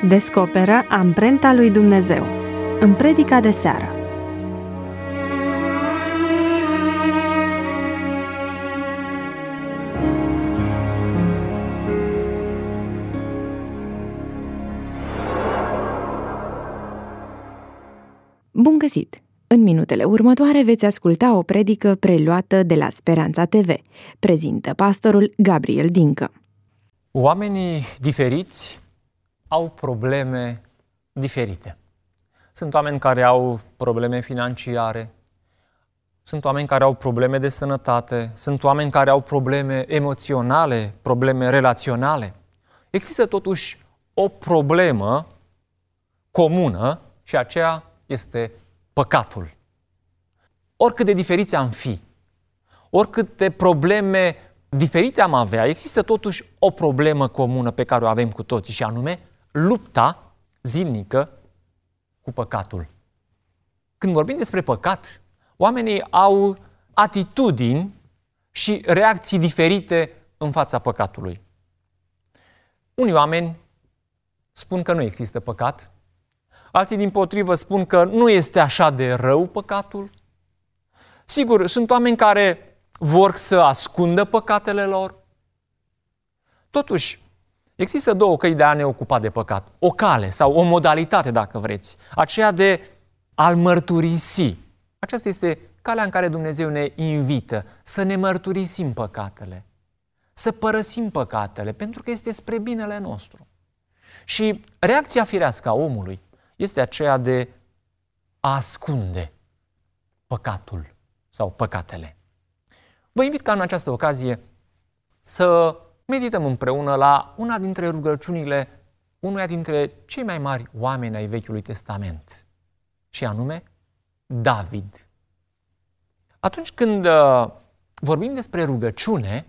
Descoperă amprenta lui Dumnezeu în predica de seară. Bun găsit! În minutele următoare veți asculta o predică preluată de la Speranța TV. Prezintă pastorul Gabriel Dincă. Oamenii diferiți au probleme diferite. Sunt oameni care au probleme financiare, sunt oameni care au probleme de sănătate, sunt oameni care au probleme emoționale, probleme relaționale. Există totuși o problemă comună și aceea este păcatul. Oricât de diferiți am fi, oricâte probleme diferite am avea, există totuși o problemă comună pe care o avem cu toții și anume lupta zilnică cu păcatul. Când vorbim despre păcat, oamenii au atitudini și reacții diferite în fața păcatului. Unii oameni spun că nu există păcat, alții dimpotrivă spun că nu este așa de rău păcatul. Sigur, sunt oameni care vor să ascundă păcatele lor. Totuși, există două căi de a ne ocupa de păcat. O cale sau o modalitate, dacă vreți, aceea de a-l mărturisi. Aceasta este calea în care Dumnezeu ne invită să ne mărturisim păcatele, să părăsim păcatele, pentru că este spre binele nostru. Și reacția firească a omului este aceea de a ascunde păcatul sau păcatele. Vă invit ca în această ocazie să medităm împreună la una dintre rugăciunile unuia dintre cei mai mari oameni ai Vechiului Testament, și anume David. Atunci când vorbim despre rugăciune,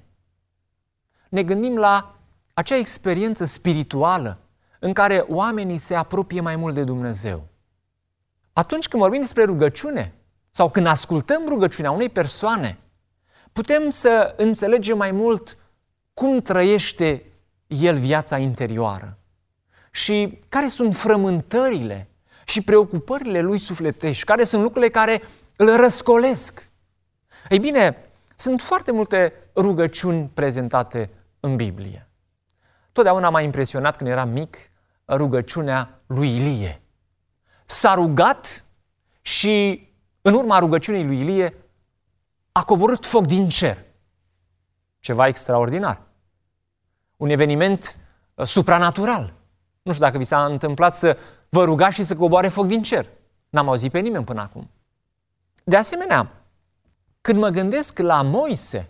ne gândim la acea experiență spirituală în care oamenii se apropie mai mult de Dumnezeu. Atunci când vorbim despre rugăciune sau când ascultăm rugăciunea unei persoane, putem să înțelegem mai mult cum trăiește el viața interioară și care sunt frământările și preocupările lui sufletești, care sunt lucrurile care îl răscolesc. Ei bine, sunt foarte multe rugăciuni prezentate în Biblie. Totdeauna m-a impresionat când eram mic rugăciunea lui Ilie. S-a rugat și în urma rugăciunii lui Ilie a coborât foc din cer. Ceva extraordinar. Un eveniment supranatural. Nu știu dacă vi s-a întâmplat să vă rugați și să coboare foc din cer. N-am auzit pe nimeni până acum. De asemenea, când mă gândesc la Moise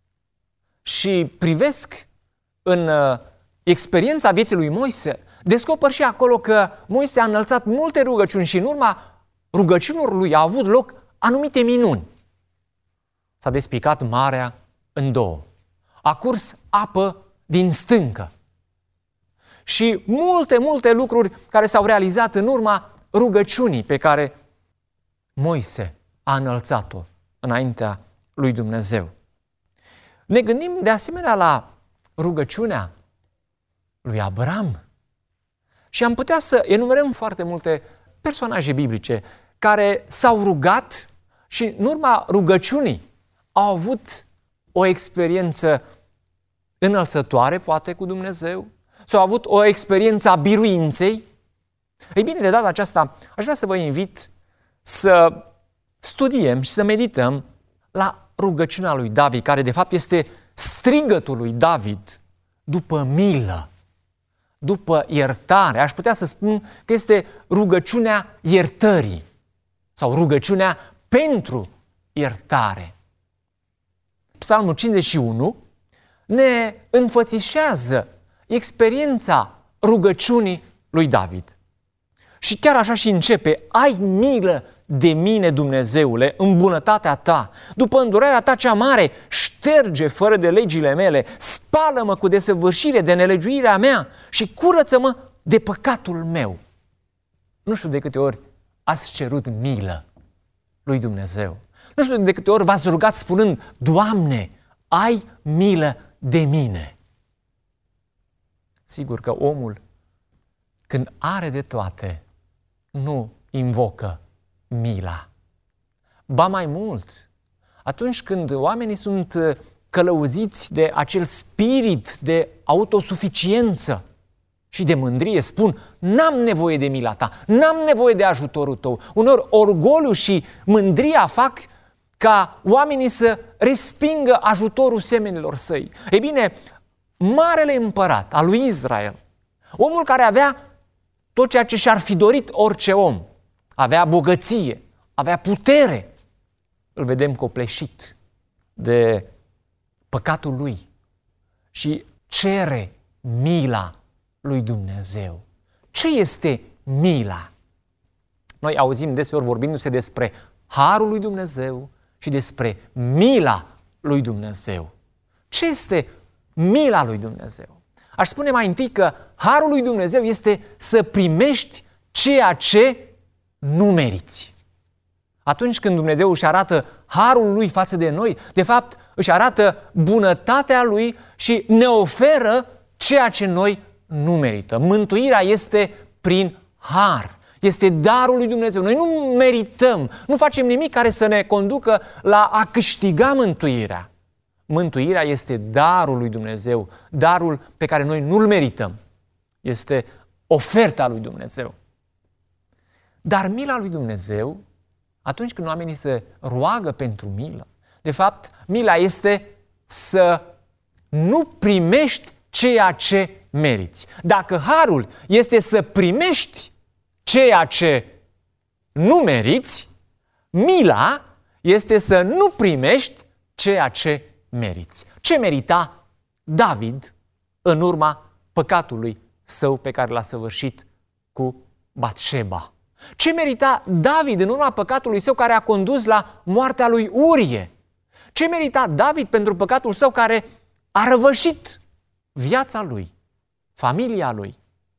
și privesc în experiența vieții lui Moise, descoper și acolo că Moise a înălțat multe rugăciuni și în urma rugăciunilor lui a avut loc anumite minuni. S-a despicat marea în două. A curs apă din stâncă. Și multe lucruri care s-au realizat în urma rugăciunii pe care Moise a înălțat-o înaintea lui Dumnezeu. Ne gândim de asemenea la rugăciunea lui Abraham și am putea să enumerăm foarte multe personaje biblice care s-au rugat și în urma rugăciunii au avut o experiență înălțătoare, poate, cu Dumnezeu, sau au avut o experiență a biruinței. Ei bine, de data aceasta, aș vrea să vă invit să studiem și să medităm la rugăciunea lui David, care de fapt este strigătul lui David după milă, după iertare. Aș putea să spun că este rugăciunea iertării sau rugăciunea pentru iertare. Psalmul 51 ne înfățișează experiența rugăciunii lui David. Și chiar așa și începe: ai milă de mine, Dumnezeule, în bunătatea ta. După îndurarea ta cea mare, șterge fără de legile mele, spală-mă cu desăvârșire de nelegiuirea mea și curăță-mă de păcatul meu. Nu știu de câte ori ați cerut milă lui Dumnezeu. Nu știu de câte ori v-ați rugat spunând: Doamne, ai milă de mine. Sigur că omul când are de toate, nu invocă mila. Ba mai mult, atunci când oamenii sunt călăuziți de acel spirit de autosuficiență și de mândrie, spun, n-am nevoie de mila ta, n-am nevoie de ajutorul tău. Uneori orgoliu și mândria fac ca oamenii să respingă ajutorul semenilor săi. Ei bine, marele împărat al lui Israel, omul care avea tot ceea ce și-ar fi dorit orice om, avea bogăție, avea putere, îl vedem copleșit de păcatul lui și cere mila lui Dumnezeu. Ce este mila? Noi auzim deseori vorbindu-se despre harul lui Dumnezeu și despre mila lui Dumnezeu. Ce este mila lui Dumnezeu? Aș spune mai întâi că harul lui Dumnezeu este să primești ceea ce nu meriți. Atunci când Dumnezeu își arată harul lui față de noi, de fapt își arată bunătatea lui și ne oferă ceea ce noi nu merităm. Mântuirea este prin har. Este darul lui Dumnezeu. Noi nu merităm, nu facem nimic care să ne conducă la a câștiga mântuirea. Mântuirea este darul lui Dumnezeu, darul pe care noi nu-l merităm. Este oferta lui Dumnezeu. Dar mila lui Dumnezeu, atunci când oamenii se roagă pentru milă, de fapt, mila este să nu primești ceea ce meriți. Dacă harul este să primești ceea ce nu meriți, mila este să nu primești ceea ce meriți. Ce merita David în urma păcatului său pe care l-a săvârșit cu Batșeba? Ce merita David în urma păcatului său care a condus la moartea lui Urie? Ce merita David pentru păcatul său care a răvășit viața lui, familia lui?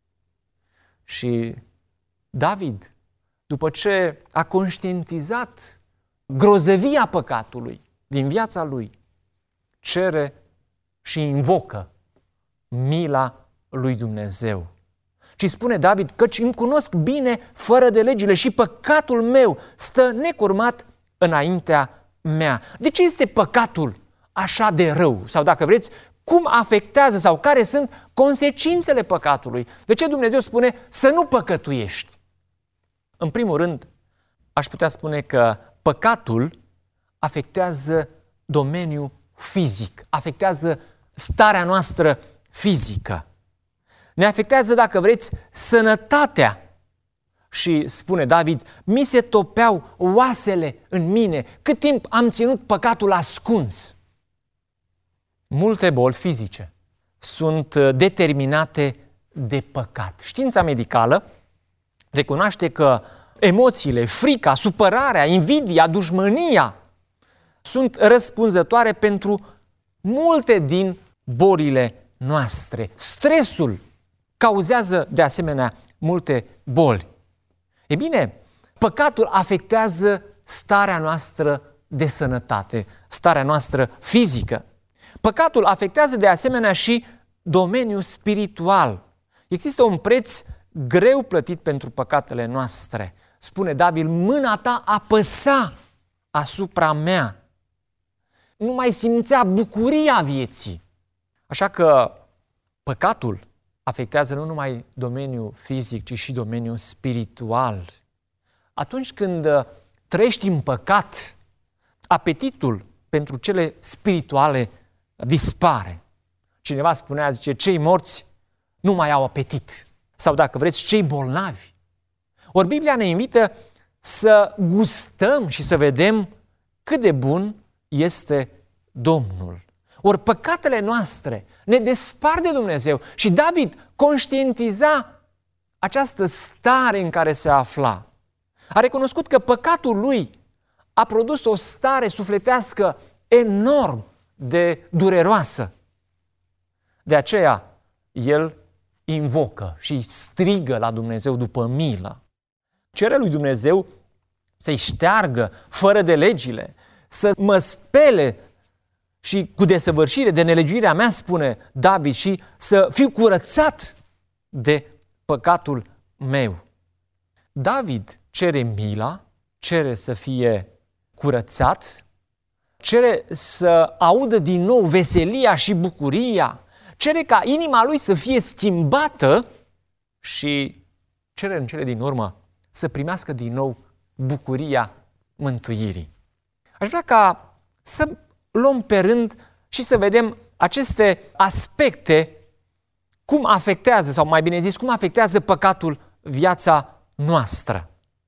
Și David, după ce a conștientizat grozăvia păcatului din viața lui, cere și invocă mila lui Dumnezeu. Și spune David, căci îmi cunosc bine fără de legile și păcatul meu stă necurmat înaintea mea. De ce este păcatul așa de rău? Sau dacă vreți, cum afectează sau care sunt consecințele păcatului? De ce Dumnezeu spune să nu păcătuiești? În primul rând, aș putea spune că păcatul afectează domeniul fizic, afectează starea noastră fizică. Ne afectează, dacă vreți, sănătatea. Și spune David, mi se topeau oasele în mine, cât timp am ținut păcatul ascuns. Multe boli fizice sunt determinate de păcat. Știința medicală recunoaște că emoțiile, frica, supărarea, invidia, dușmânia sunt răspunzătoare pentru multe din bolile noastre. Stresul cauzează de asemenea multe boli. E bine, păcatul afectează starea noastră de sănătate, starea noastră fizică. Păcatul afectează de asemenea și domeniul spiritual. Există un preț greu plătit pentru păcatele noastre. Spune David, mâna ta apăsa asupra mea. Nu mai simțea bucuria vieții. Așa că păcatul afectează nu numai domeniul fizic, ci și domeniul spiritual. Atunci când trăiești în păcat, apetitul pentru cele spirituale dispare. Cineva spunea, zice, cei morți nu mai au apetit. Sau dacă vreți, cei bolnavi. Ori Biblia ne invită să gustăm și să vedem cât de bun este Domnul. Ori păcatele noastre ne despart de Dumnezeu și David conștientiza această stare în care se afla. A recunoscut că păcatul lui a produs o stare sufletească enorm de dureroasă. De aceea, el invocă și strigă la Dumnezeu după milă. Cere lui Dumnezeu să-i șteargă fără de legile, să mă spele și cu desăvârșire de nelegiuirea mea, spune David, și să fiu curățat de păcatul meu. David cere mila, cere să fie curățat, cere să audă din nou veselia și bucuria, cere ca inima lui să fie schimbată și cere în cele din urmă să primească din nou bucuria mântuirii. Aș vrea ca să luăm pe rând și să vedem aceste aspecte, cum afectează, sau mai bine zis, cum afectează păcatul viața noastră.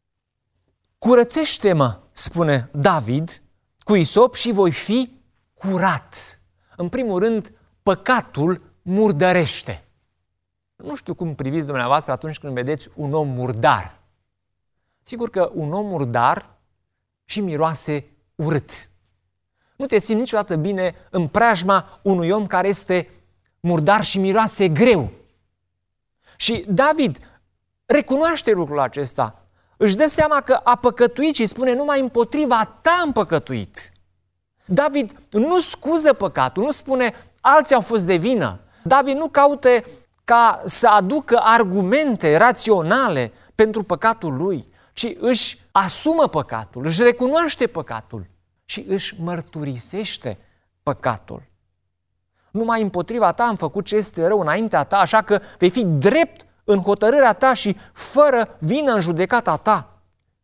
Curățește-mă, spune David, cu isop și voi fi curat. În primul rând, păcatul murdărește. Nu știu cum priviți dumneavoastră atunci când vedeți un om murdar. Sigur că un om murdar și miroase urât. Nu te simți niciodată bine în preajma unui om care este murdar și miroase greu. Și David recunoaște lucrul acesta. Își dă seama că a păcătuit și spune: numai împotriva ta am păcătuit. David nu scuză păcatul, nu spune alții au fost de vină. David nu caută ca să aducă argumente raționale pentru păcatul lui, ci își asumă păcatul, își recunoaște păcatul și își mărturisește păcatul. Numai împotriva ta am făcut ce este rău înaintea ta, așa că vei fi drept în hotărârea ta și fără vină în judecata ta.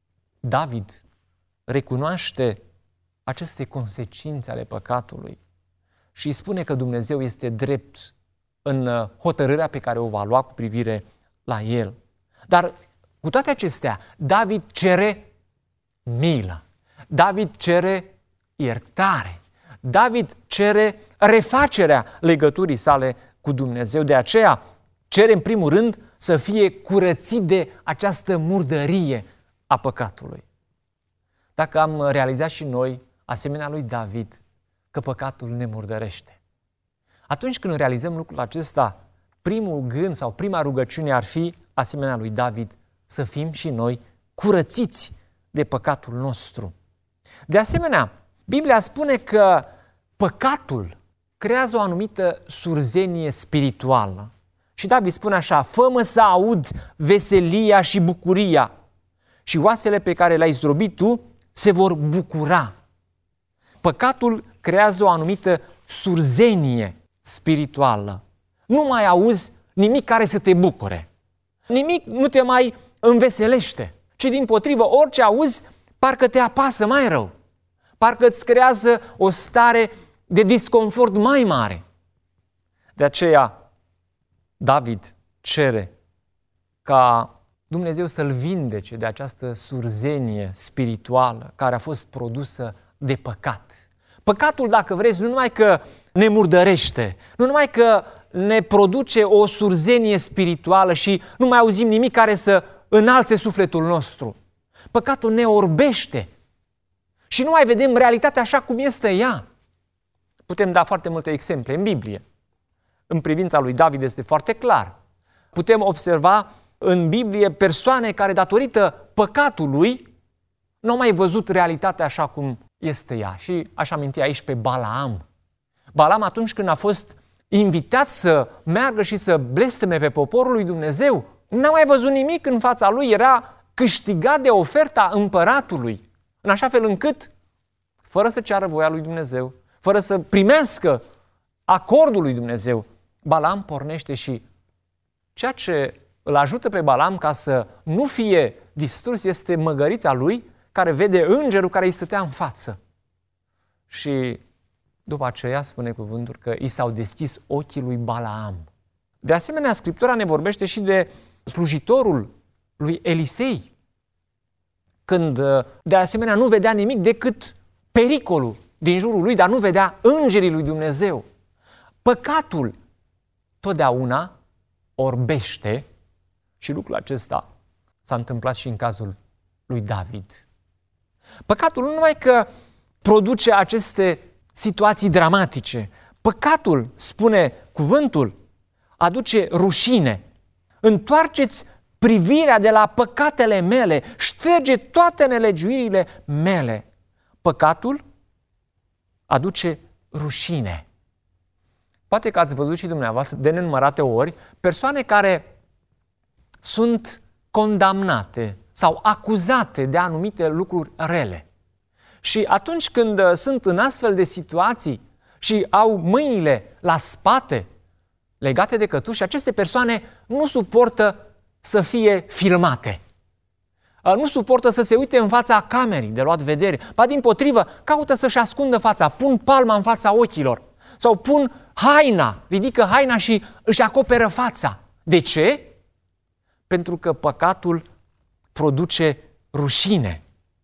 David recunoaște aceste consecințe ale păcatului și spune că Dumnezeu este drept în hotărârea pe care o va lua cu privire la el. Dar cu toate acestea, David cere milă, David cere iertare, David cere refacerea legăturii sale cu Dumnezeu. De aceea cere în primul rând să fie curățit de această murdărie a păcatului. Dacă am realizat și noi, asemenea lui David, că păcatul ne murdărește, atunci când realizăm lucrul acesta, primul gând sau prima rugăciune ar fi, asemenea lui David, să fim și noi curățiți de păcatul nostru. De asemenea, Biblia spune că păcatul creează o anumită surzenie spirituală. Și David spune așa: fă-mă să aud veselia și bucuria și oasele pe care le-ai zdrobit tu se vor bucura. Păcatul creează o anumită surzenie spirituală. Nu mai auzi nimic care să te bucure. Nimic nu te mai înveselește, ci dimpotrivă, orice auzi, parcă te apasă mai rău. Parcă îți creează o stare de disconfort mai mare. De aceea, David cere ca Dumnezeu să-l vindece de această surzenie spirituală care a fost produsă de păcat. Păcatul, dacă vreți, nu numai că ne murdărește, nu numai că ne produce o surzenie spirituală și nu mai auzim nimic care să înalțe sufletul nostru. Păcatul ne orbește și nu mai vedem realitatea așa cum este ea. Putem da foarte multe exemple în Biblie. În privința lui David este foarte clar. Putem observa în Biblie persoane care, datorită păcatului, nu au mai văzut realitatea așa cum este ea. Și aș aminti aici pe Balaam. Balaam, atunci când a fost invitat să meargă și să blesteme pe poporul lui Dumnezeu, n-a mai văzut nimic în fața lui, era câștigat de oferta împăratului, în așa fel încât, fără să ceară voia lui Dumnezeu, fără să primească acordul lui Dumnezeu, Balaam pornește și ceea ce îl ajută pe Balaam ca să nu fie distrus este măgărița lui, care vede îngerul care îi stătea în față. Și după aceea spune cuvântul că i s-au deschis ochii lui Balaam. De asemenea, Scriptura ne vorbește și de slujitorul lui Elisei, când de asemenea nu vedea nimic decât pericolul din jurul lui, dar nu vedea îngerii lui Dumnezeu. Păcatul totdeauna orbește și lucrul acesta s-a întâmplat și în cazul lui David. Păcatul nu numai că produce aceste situații dramatice, păcatul, spune cuvântul, aduce rușine. Întoarceți privirea de la păcatele mele, șterge toate nelegiuirile mele. Păcatul aduce rușine. Poate că ați văzut și dumneavoastră de nenumărate ori persoane care sunt condamnate sau acuzate de anumite lucruri rele. Și atunci când sunt în astfel de situații și au mâinile la spate legate de cătuși, aceste persoane nu suportă să fie filmate. Nu suportă să se uite în fața camerei de luat vedere. Ba dimpotrivă, caută să-și ascundă fața, pun palma în fața ochilor sau pun haina, ridică haina și își acoperă fața. De ce? Pentru că păcatul produce rușine.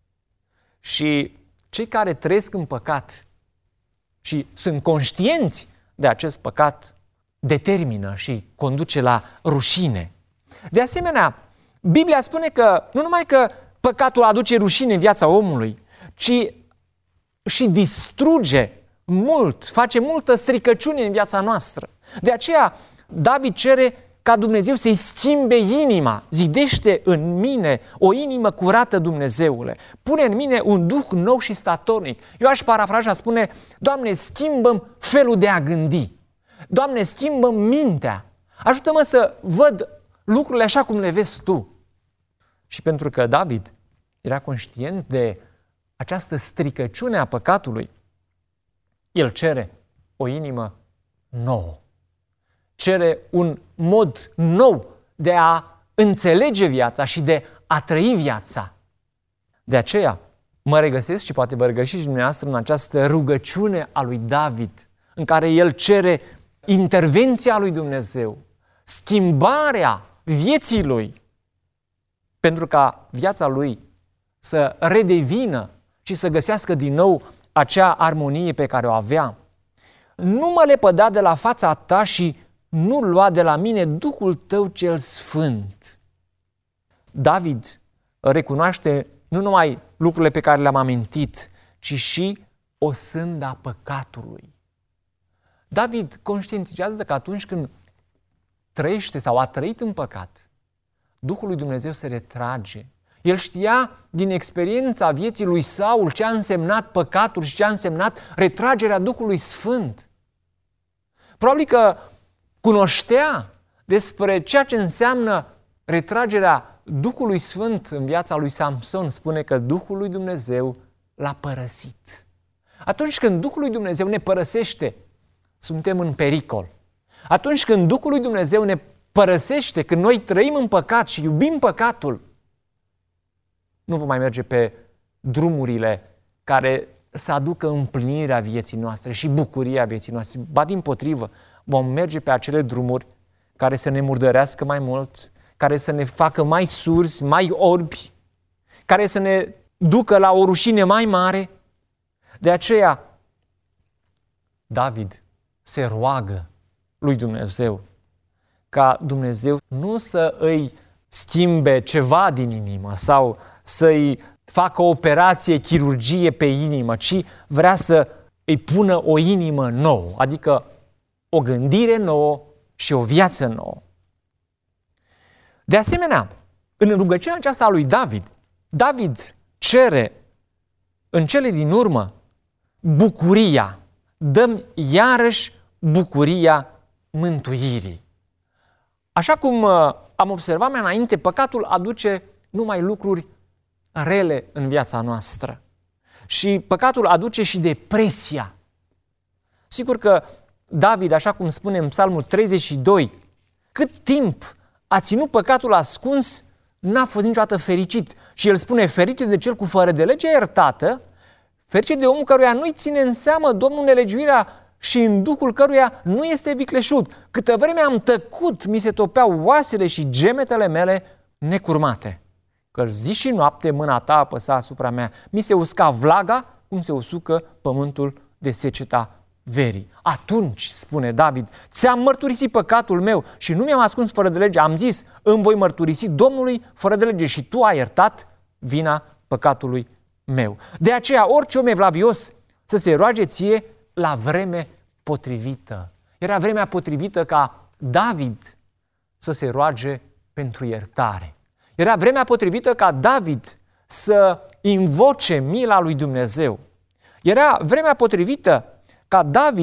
Și cei care trăiesc în păcat și sunt conștienți de acest păcat determină și conduce la rușine. De asemenea, Biblia spune că nu numai că păcatul aduce rușine în viața omului, ci și distruge mult, face multă stricăciune în viața noastră. De aceea, David cere ca Dumnezeu să-i schimbe inima. Zidește în mine o inimă curată, Dumnezeule. Pune în mine un duh nou și statornic. Eu aș parafraza, spune: Doamne, schimbă-mi felul de a gândi. Doamne, schimbă-mi mintea. Ajută-mă să văd lucrurile așa cum le vezi Tu. Și pentru că David era conștient de această stricăciune a păcatului, el cere o inimă nouă. Cere un mod nou de a înțelege viața și de a trăi viața. De aceea mă regăsesc și poate vă regăsiți și dumneavoastră în această rugăciune a lui David, în care el cere intervenția lui Dumnezeu, schimbarea vieții lui, pentru ca viața lui să redevină și să găsească din nou acea armonie pe care o avea. Nu mă lepăda de la fața ta și nu lua de la mine Duhul tău cel sfânt. David recunoaște nu numai lucrurile pe care le-am amintit, ci și osânda păcatului. David conștientizează că atunci când trăiește sau a trăit în păcat, Duhul lui Dumnezeu se retrage. El știa din experiența vieții lui Saul ce a însemnat păcatul și ce a însemnat retragerea Duhului Sfânt. Probabil că cunoștea despre ceea ce înseamnă retragerea Duhului Sfânt în viața lui Samson. Spune că Duhul lui Dumnezeu l-a părăsit. Atunci când Duhul lui Dumnezeu ne părăsește, suntem în pericol. Atunci când Duhul lui Dumnezeu ne părăsește, când noi trăim în păcat și iubim păcatul, nu vom mai merge pe drumurile care să aducă împlinirea vieții noastre și bucuria vieții noastre. Ba dimpotrivă, vom merge pe acele drumuri care să ne murdărească mai mult, care să ne facă mai surzi, mai orbi, care să ne ducă la o rușine mai mare. De aceea, David se roagă lui Dumnezeu ca Dumnezeu nu să îi schimbe ceva din inimă sau să-i facă o operație, chirurgie pe inimă, ci vrea să îi pună o inimă nouă, adică o gândire nouă și o viață nouă. De asemenea, în rugăciunea aceasta a lui David cere în cele din urmă bucuria. Dă-mi iarăși bucuria mântuirii. Așa cum am observat mai înainte, păcatul aduce numai lucruri rele în viața noastră. Și păcatul aduce și depresia. Sigur că David, așa cum spune în Psalmul 32, cât timp a ținut păcatul ascuns, n-a fost niciodată fericit. Și el spune: fericit de cel cu fără de legea iertată, fericit de omul căruia nu-i ține în seamă Domnul nelegiuirea și în duhul căruia nu este vicleșug. Câtă vreme am tăcut, mi se topeau oasele și gemetele mele necurmate. Că zi și noapte mâna ta apăsa asupra mea. Mi se usca vlaga cum se usucă pământul de seceta verii. Atunci, spune David, ți-am mărturisit păcatul meu și nu mi-am ascuns fără de lege. Am zis: îmi voi mărturisi Domnului fără de lege și tu ai iertat vina păcatului meu. De aceea, orice om evlavios să se roage ție la vreme potrivită. Era vremea potrivită ca David să se roage pentru iertare. Era vremea potrivită ca David să invoce mila lui Dumnezeu. Era vremea potrivită ca David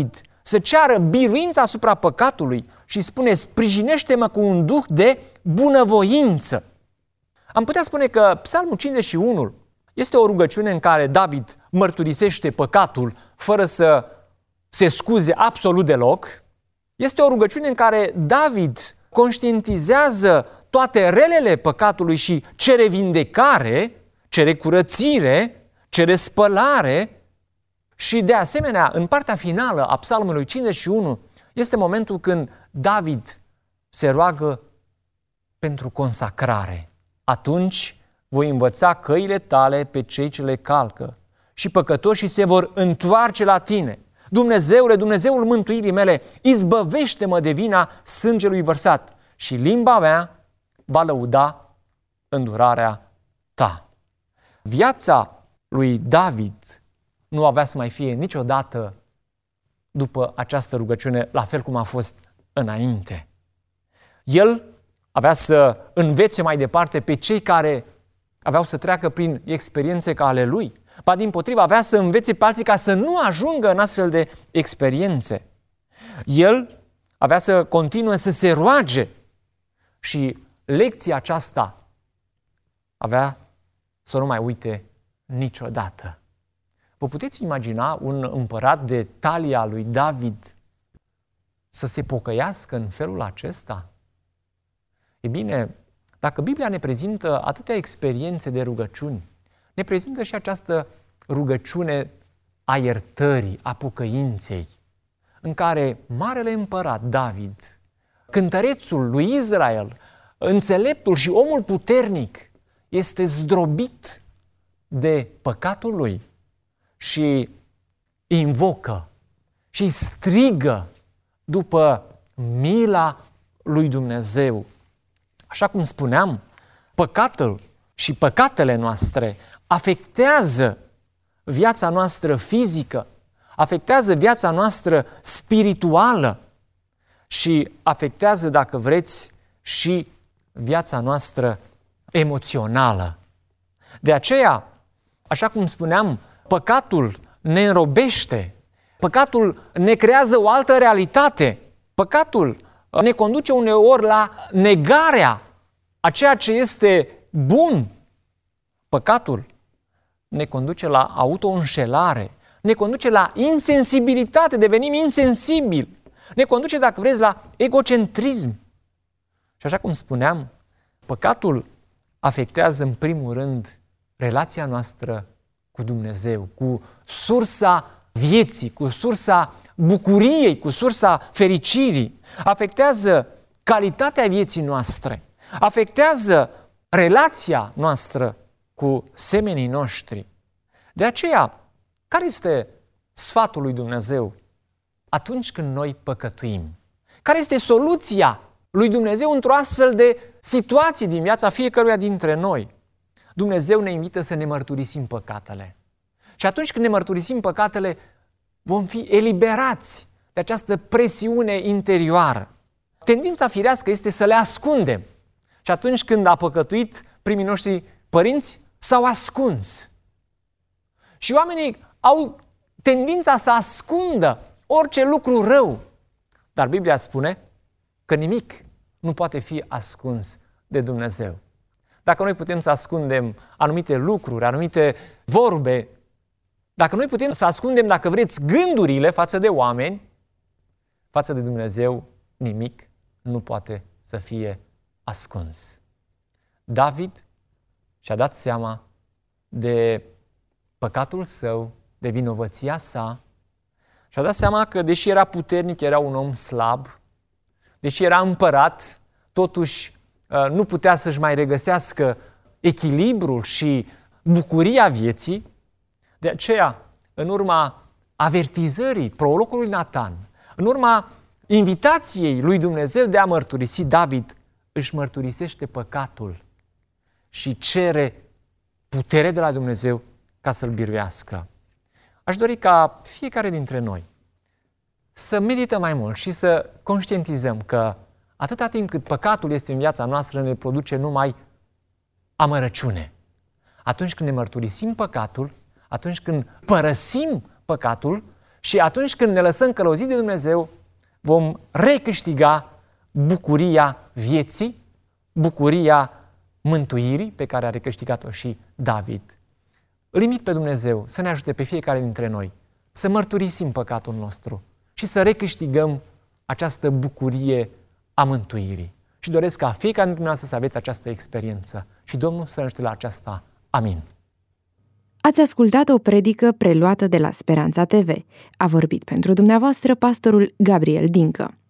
să ceară biruința asupra păcatului și spune: sprijinește-mă cu un duh de bunăvoință. Am putea spune că Psalmul 51 este o rugăciune în care David mărturisește păcatul fără să se scuze absolut deloc. Este o rugăciune în care David conștientizează toate relele păcatului și cere vindecare, cere curățire, cere spălare. Și de asemenea, în partea finală a Psalmului 51, este momentul când David se roagă pentru consacrare. Atunci voi învăța căile tale pe cei ce le calcă și păcătoșii se vor întoarce la tine. Dumnezeule, Dumnezeul mântuirii mele, izbăvește-mă de vina sângelui vărsat și limba mea va lăuda îndurarea ta. Viața lui David nu avea să mai fie niciodată după această rugăciune la fel cum a fost înainte. El avea să învețe mai departe pe cei care aveau să treacă prin experiențe ca ale lui. Ba dimpotrivă, avea să învețe pe alții ca să nu ajungă în astfel de experiențe. El avea să continue să se roage și lecția aceasta avea să nu mai uite niciodată. Vă puteți imagina un împărat de talia lui David să se pocăiască în felul acesta? E bine, dacă Biblia ne prezintă atâtea experiențe de rugăciuni, ne prezintă și această rugăciune a iertării, a pocăinței, în care marele împărat David, cântărețul lui Israel, înțeleptul și omul puternic, este zdrobit de păcatul lui și invocă și strigă după mila lui Dumnezeu. Așa cum spuneam, păcatul și păcatele noastre afectează viața noastră fizică, afectează viața noastră spirituală și afectează, dacă vreți, și viața noastră emoțională. De aceea, așa cum spuneam, păcatul ne înrobește, păcatul ne creează o altă realitate, păcatul ne conduce uneori la negarea a ceea ce este bun. Păcatul ne conduce la autoînșelare, ne conduce la insensibilitate, devenim insensibili, ne conduce, dacă vreți, la egocentrism. Și așa cum spuneam, păcatul afectează în primul rând relația noastră cu Dumnezeu, cu sursa vieții, cu sursa bucuriei, cu sursa fericirii. Afectează calitatea vieții noastre, afectează relația noastră cu semenii noștri. De aceea, care este sfatul lui Dumnezeu atunci când noi păcătuim? Care este soluția lui Dumnezeu într-o astfel de situație din viața fiecăruia dintre noi? Dumnezeu ne invită să ne mărturisim păcatele. Și atunci când ne mărturisim păcatele, vom fi eliberați de această presiune interioară. Tendința firească este să le ascundem. Și atunci când a păcătuit primii noștri părinți, s-au ascuns. Și oamenii au tendința să ascundă orice lucru rău. Dar Biblia spune că nimic nu poate fi ascuns de Dumnezeu. Dacă noi putem să ascundem anumite lucruri, anumite vorbe, dacă noi putem să ascundem, dacă vreți, gândurile față de oameni, față de Dumnezeu, nimic nu poate să fie ascuns. David și-a dat seama de păcatul său, de vinovăția sa, și-a dat seama că, deși era puternic, era un om slab, deși era împărat, totuși nu putea să-și mai regăsească echilibrul și bucuria vieții. De aceea, în urma avertizării prorocului Natan, în urma invitației lui Dumnezeu de a mărturisi, David își mărturisește păcatul și cere putere de la Dumnezeu ca să-l biruiască. Aș dori ca fiecare dintre noi să medităm mai mult și să conștientizăm că atâta timp cât păcatul este în viața noastră, ne produce numai amărăciune. Atunci când ne mărturisim păcatul, atunci când părăsim păcatul Și atunci când ne lăsăm călăuziți de Dumnezeu, vom recâștiga bucuria vieții, bucuria mântuirii pe care a recâștigat-o și David. Îl invit pe Dumnezeu să ne ajute pe fiecare dintre noi să mărturisim păcatul nostru și să recâștigăm această bucurie a mântuirii. Și doresc ca fiecare dintre noi să aveți această experiență. Și Domnul să ne ajute la aceasta. Amin. Ați ascultat o predică preluată de la Speranța TV. A vorbit pentru dumneavoastră pastorul Gabriel Dincă.